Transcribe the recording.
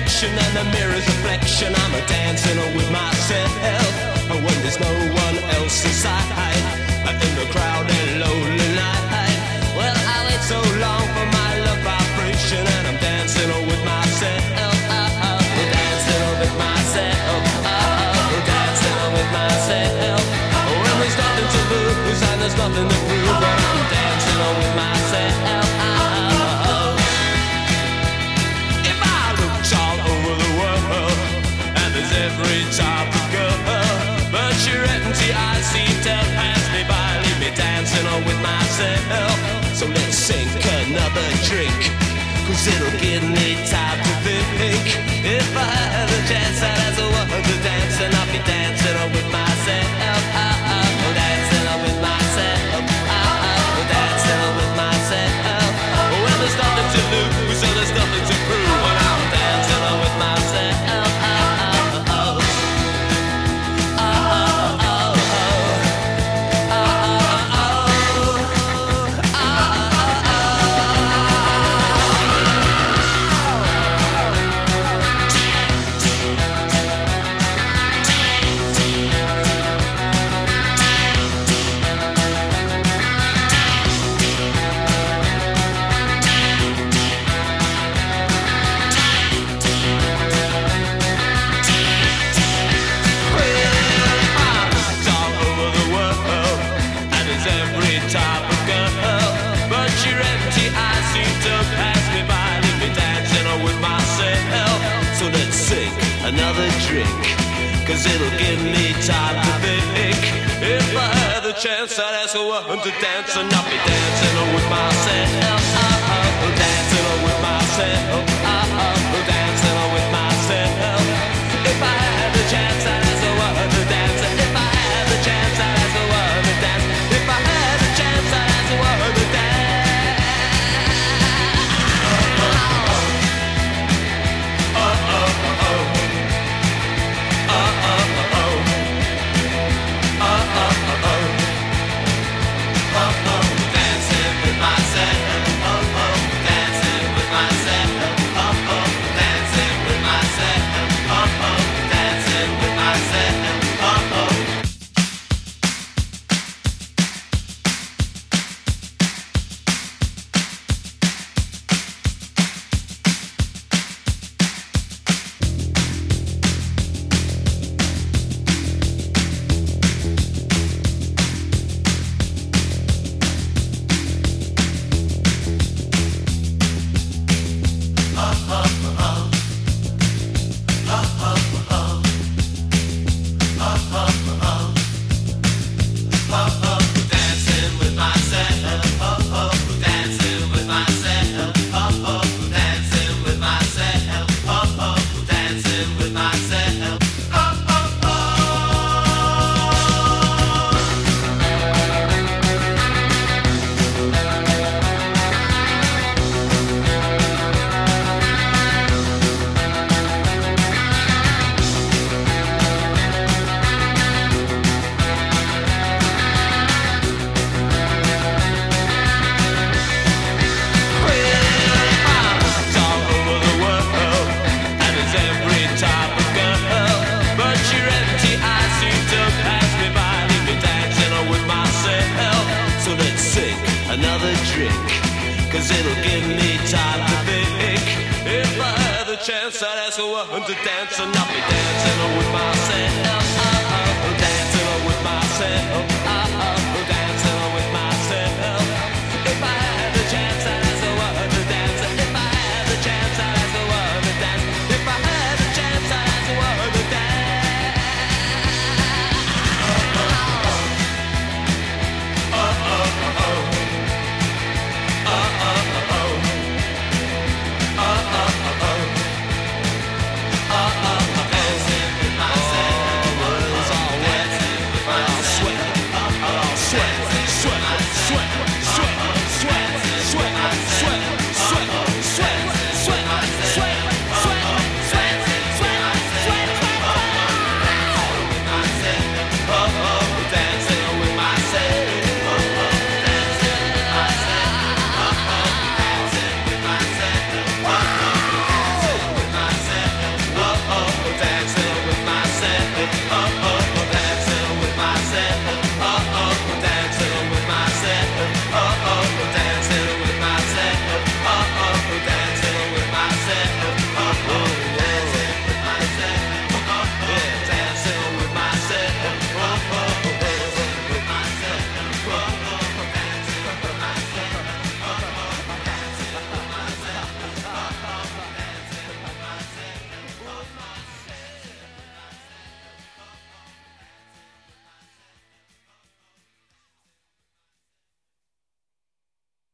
connection and the mirror's reflection. I'm a dancing with myself when there's no one else inside. In the crowded lonely night. Well, I wait so long for my love vibration, and I'm dancing with myself. Dancing with myself. Dancing with myself. When there's nothing to lose and there's nothing to prove, but I'm dancing with myself. If I looked all over the world, and there's every type of girl, but you're empty, I seem to pass me by. Leave me dancing with myself. So let's sink another drink, 'cause it'll give me time to think. If I had a chance, I'd ask a woman to dance, and I'll be dancing with myself. Dancing with myself. Dancing with myself. When there's nothing to lose, so there's nothing to prove, and I'm dancing with myself. Another drink, 'cause it'll give me time to think. If I had the chance, I'd ask a woman to dance, and I'll be dancing with myself. Dancing with myself. Dancing with myself. If I had the chance, I'd ask a woman to dance. If I had the chance, I'd ask a woman to dance. If I had the chance, I'd ask a woman to dance. Another drink, 'cause it'll give me time to think. If I had the chance, I'd ask a woman to dance, and I'll be dancing with myself. Dancing with myself.